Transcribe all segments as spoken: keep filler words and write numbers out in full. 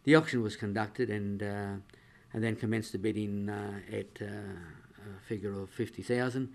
The auction was conducted and uh, and then commenced the bidding uh, at uh, a figure of fifty thousand,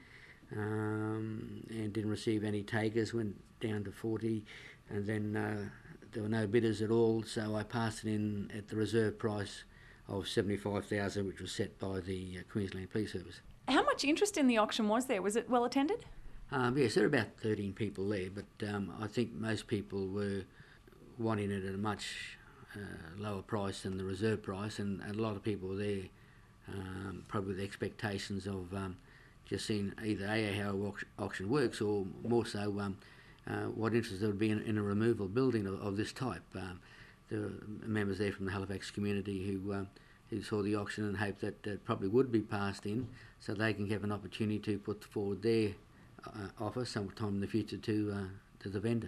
um, and didn't receive any takers. Went down to forty, and then uh, there were no bidders at all. So I passed it in at the reserve price of seventy-five thousand, which was set by the uh, Queensland Police Service. How much interest in the auction was there? Was it well attended? Um, yes, there were about thirteen people there, but um, I think most people were wanting it at a much uh, lower price than the reserve price, and, and a lot of people were there um, probably with expectations of um, just seeing either A, how an auction works, or more so um, uh, what interest there would be in, in a removal building of, of this type. Um, there were members there from the Halifax community who um, who saw the auction and hoped that it probably would be passed in, so they can have an opportunity to put forward their uh, offer sometime in the future to uh, to the vendor.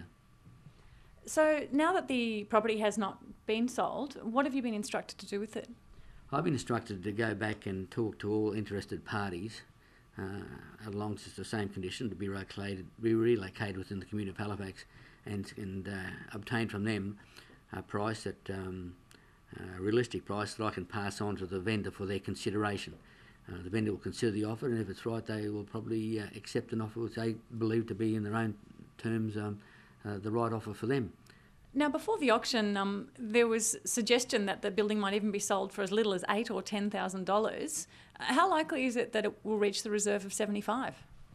So now that the property has not been sold, what have you been instructed to do with it? I've been instructed to go back and talk to all interested parties uh, along the same condition, to be relocated, be relocated within the community of Halifax, and, and uh, obtain from them a price that um, a realistic price that I can pass on to the vendor for their consideration. Uh, the vendor will consider the offer, and if it's right, they will probably uh, accept an offer which they believe to be in their own terms um, uh, the right offer for them. Now, before the auction, um, there was suggestion that the building might even be sold for as little as eight or ten thousand dollars. How likely is it that it will reach the reserve of seventy-five?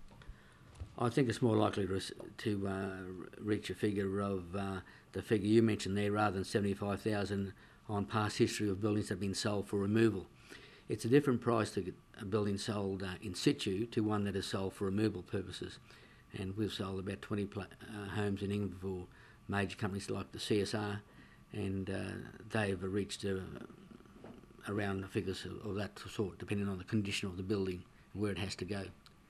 I think it's more likely to, to uh, reach a figure of uh, the figure you mentioned there, rather than seventy-five thousand on past history of buildings that have been sold for removal. It's a different price to get a building sold uh, in situ to one that is sold for removal purposes. And we've sold about twenty pl- uh, homes in England for major companies like the C S R, and uh, they've reached uh, around the figures of, of that sort, depending on the condition of the building and where it has to go.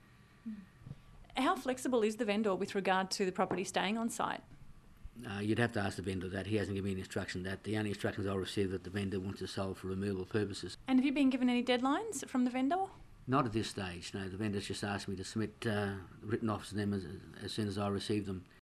How flexible is the vendor with regard to the property staying on site? Uh, you'd have to ask the vendor that. He hasn't given me any instruction that. The only instructions I received that the vendor wants to sell for removal purposes. And have you been given any deadlines from the vendor? Not at this stage, no. The vendor's just asked me to submit uh, written offers to them as, as soon as I receive them.